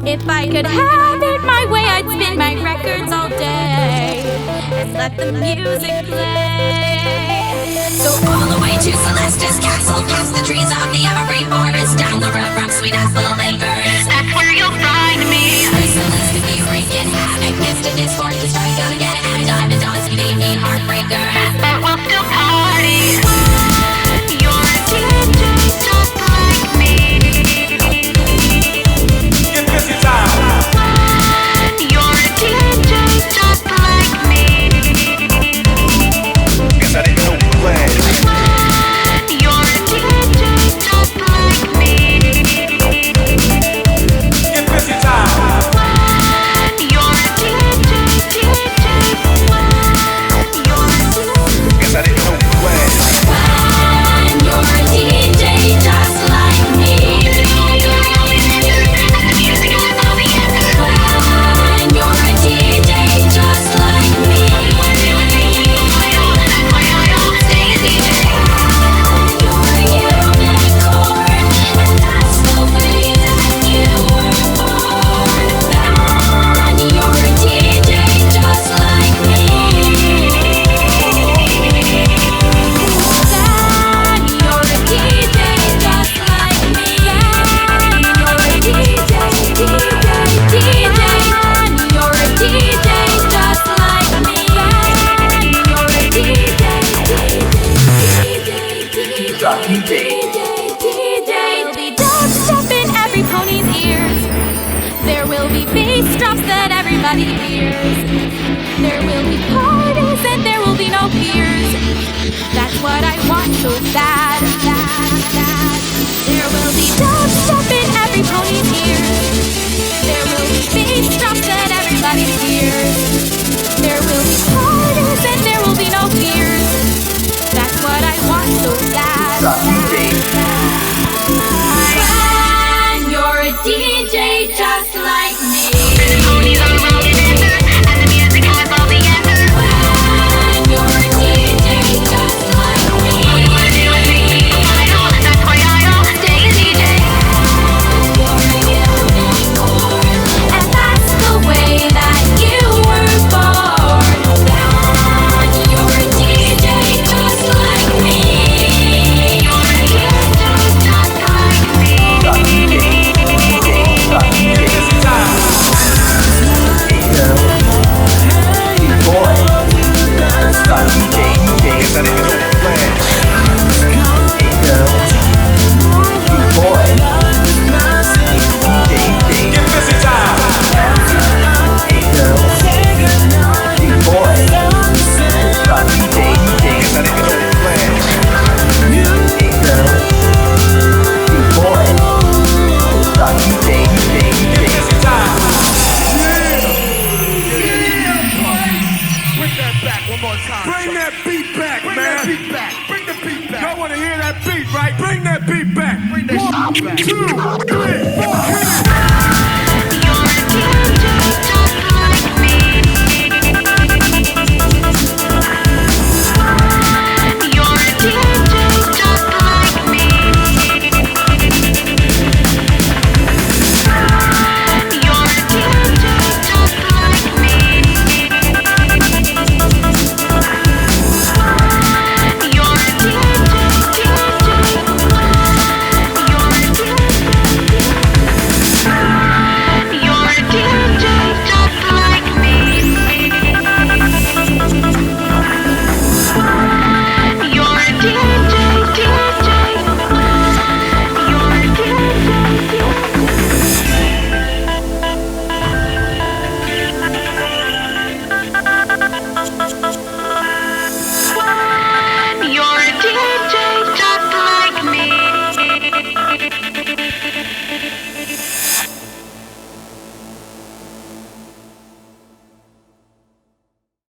If I could have it my way, I'd spin my records all day and let the music play. So all the way to Celeste's castle, past the trees of the evergreen forest, down the road from Sweet Apple Acres. That's where you'll find me. Where Celeste could be wreaking havoc, Misted is forced to strike out again, and Diamond Dawn's giving me heartbreaker. But we'll still party. You're a DJ just like me. Get busy time. You're a DJ just like me. Guess I didn't know you were glad. You're a DJ just like me. Get busy time. You're a DJ. Guess I didn't know you were glad. You're a DJ just like me. You're a DJ just like me. Stay a DJ. You're a unicorn, and that's the way that you were born. You're a DJ just like me. You're a DJ just like me. You're a DJ, DJ. You're a DJ just like me. You're a DJ, There'll be dubstep in every pony's ears. There will be bass drops that everybody hears. There will be parties and there will be no fears. That's what I want so bad. There will be dubstep in every pony's ears. There will be bass drops that everybody hears. There will be parties and there will be no fears. That's what I want so bad. When you're a DJ just like me. The ponies are rolling in there, and the music has all the answers. When you're a DJ just like me. All you wanna do is make people smile, that's why I'll stay a DJ. You're a unicorn, and that's the way that you were born. You're a DJ just like me. You're a DJ just like me. Get busy time. Guess I didn't know you were glad. Get busy time. Guess I didn't know you were glad. Get busy time. Bring that back one more time. Bring that beat back, Bring man. that beat back. Bring the beat back. Y'all want to hear that beat, right? Bring that beat back. Bring that shit back. 2, 3, 4, hit it.